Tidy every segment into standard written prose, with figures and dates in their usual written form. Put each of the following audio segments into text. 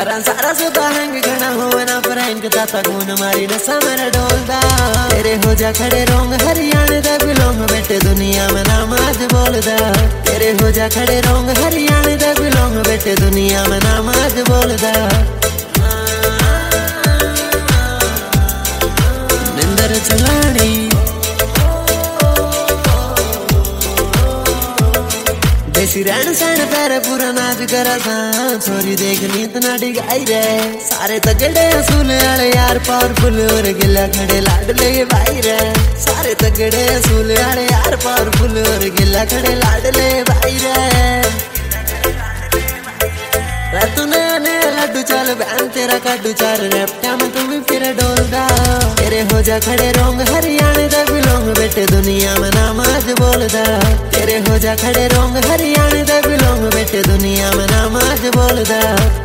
करा सारा सुधा हैंग घना हो ना फ्रैंक ताता गुन मारी नसा मेरा डोलदा तेरे हो जा खड़े रोंग हरियाणे दा बिलोंग बेटे दुनिया में नाम आज बोलदा तेरे हो जा खड़े रोंग हरियाणे दा बिलोंग बेटे दुनिया में नाम आज बोलदा निंदर चलानी देसी रहन सहन पैर पूरा नाच करा था छोरी देख नीत ना डिगाई रे सारे तगड़े असूल आले यार पावरफुल और गिला खड़े लाडले भाई रे सारे तगड़े असूल आले यार पावरफुल और गिला खड़े लाडले भाई रे तूने ने लड्डू चल बहन तेरा कड्डू चार रैप्टा में तुम भी फिर डोलदा तेरे हो जा खड़े रोंग हरियाणे दा बिलोंग बेटे दुनिया में नाम आज बोलदा तेरे हो जा खड़े रोंग हरियाणे दा बिलोंग बेटे दुनिया में नाम आज बोलदा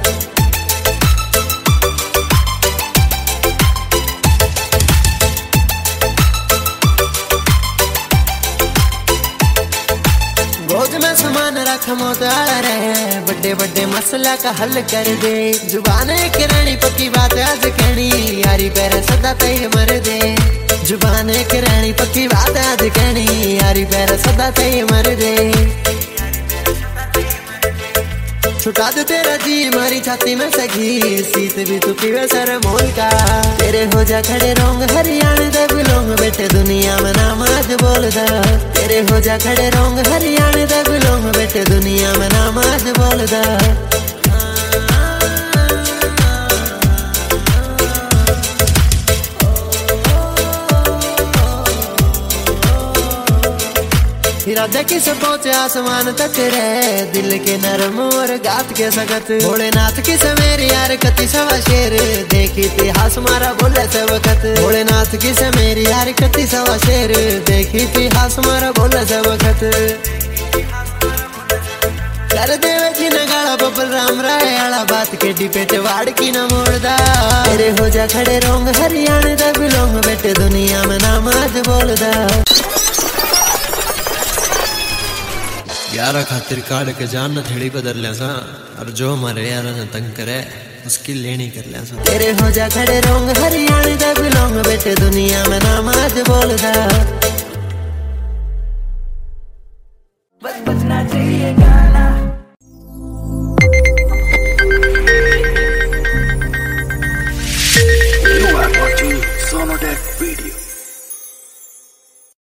भोज में सामान रख मोताला रहे बड़े बड़े मसला का हल कर दे जुबान एक रानी पक्की बात आज कहनी यारी पैर सदा तय मर दे जुबान एक रानी पक्की बात आज कहनी यारी पैर सदा तय मर दे छुटा दे तेरा जी मारी छाती में सगी सीत भी तू पीवे सर मोल का तेरे हो जा खड़े रोंग हरियाणे दा बिलोंग बेटे दुनिया में नाम आज बोलदा तेरे हो जा खड़े रोंग हरियाणे दा बिलोंग बेटे दुनिया में नाम आज बोलदा इरादे किस पहुंचे आसमान तक रे दिल के नरम और गात के सगत भोलेनाथ की से मेरी यार कति सवा शेर देखी इतिहास मारा बोले से वक्त भोलेनाथ की से मेरी यार कति सवा शेर देखी इतिहास मारा बोले से वक्त कर देवे जी न गाड़ा बबल राम राय आला बात के डिपेट वाड़ की न मोड़दा तेरे हो जा खड़े रोंग हरियाणे दा बिलोंग बेटे दुनिया में नाम आज बोलदा यारा खातिर काड़ के जान न थेड़ी बदल लिया सा और जो हमारे यारा ने तंग करे उसकी लेनी कर लिया सा तेरे हो जा खड़े रोंग हरियाणे दा बिलोंग बेटे दुनिया में नाम आज बोलदा बस बजना चाहिए गाना You are watching Sonodec video.